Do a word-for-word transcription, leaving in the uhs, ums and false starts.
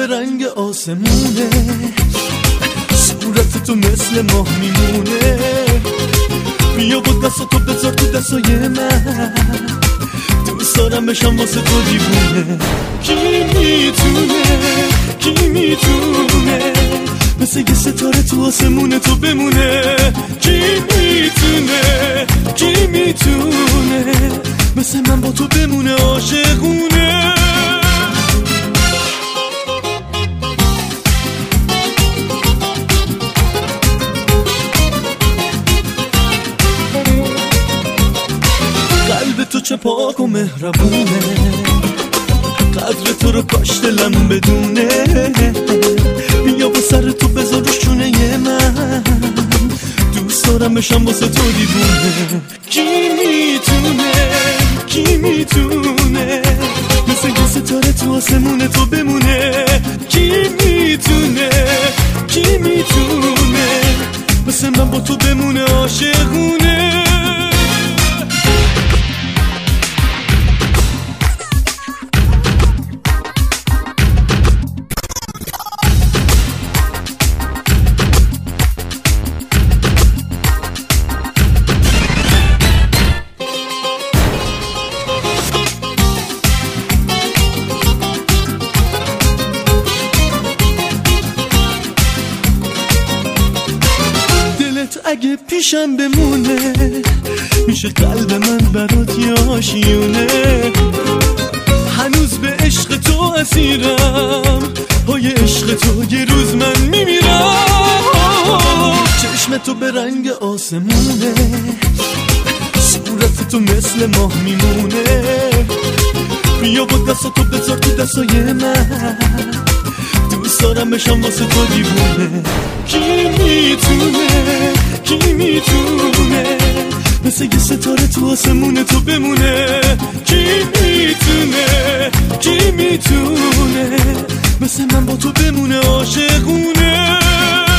به رنگ آسمونه، صورت تو مثل ماه میمونه. بیا با دست تو بذار تو دستای من، دوست دارم بشم واسه تو دیوونه. کی میتونه کی میتونه مثل یه ستاره تو آسمون تو بمونه؟ کی میتونه کی میتونه مثل من با تو بمونه عاشقونه؟ قلب تو چه پاک و مهربونه، قدر تو رو کاش دلم بدونه. بیا با سر تو بذار رو شونه من، دوست دارم بشم واسه تو دیوونه. کی میتونه کی میتونه مثل یه ستاره تو آسمون تو بمونه؟ کی میتونه کی میتونه مثل من با تو بمونه عاشقونه؟ اگه پیشم بمونه میشه قلب من برات یه آشیونه. هنوز به عشق تو اسیرم، پای عشق تو یه روز من میمیرم. چشم تو به رنگ آسمونه، صورت تو مثل ماه میمونه. بیا با دست تو بذار تو دستای من، دوست دارم بشم واسه تو دیوونه. کی میتونه کی میتونه مثل یه ستاره تو آسمون تو بمونه؟ کی میتونه کی میتونه مثل من با تو بمونه عاشقونه؟